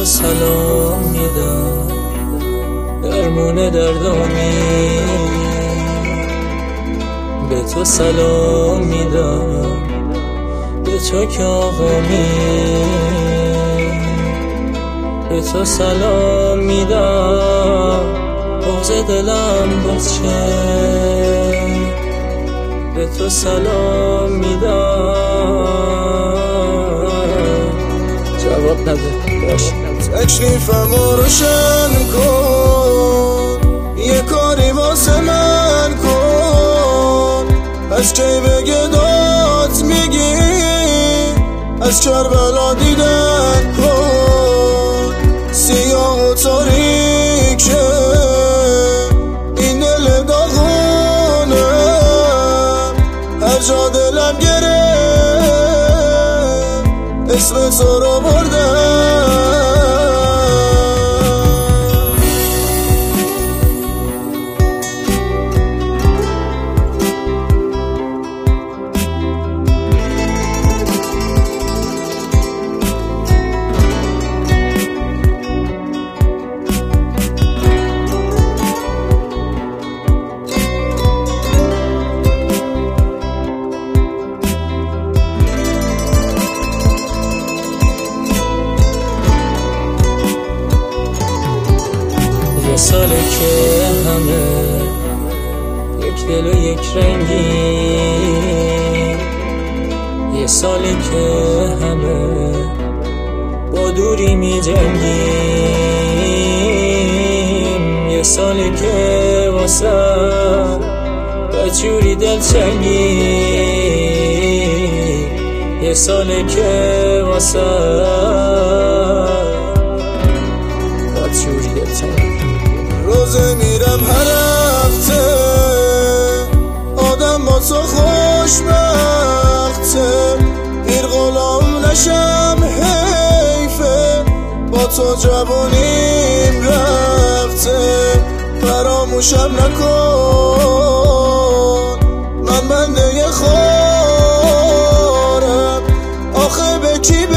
سلام میدم، درمون دردامی. به تو سلام میدم، به تو که آقامی. به تو سلام میدم، بغض دلم باز شه. به تو سلام میدم، جواب نده باشه. تکلیفمو روشن کن، یه کاری واسه من کن. از کی بگه داد میگی، از کربلا دیدن کن. سیاه و تاریکه این دل داغونه، هر جا دلم گرفت اسم تو رو بردم. یه ساله که همه یک دل و یک رنگی، یه ساله که همه با دوری می جنگیم. یه ساله که واسه بچوری دلچنگی، یه ساله که واسه بچوری دلچنگی. روزه میرم هر هفته، آدم با تو خوشبخته. پیر غلام نشم حیفه، با تو جوانیم رفته. فراموشم نکن، من بنده خارم، آخه به کی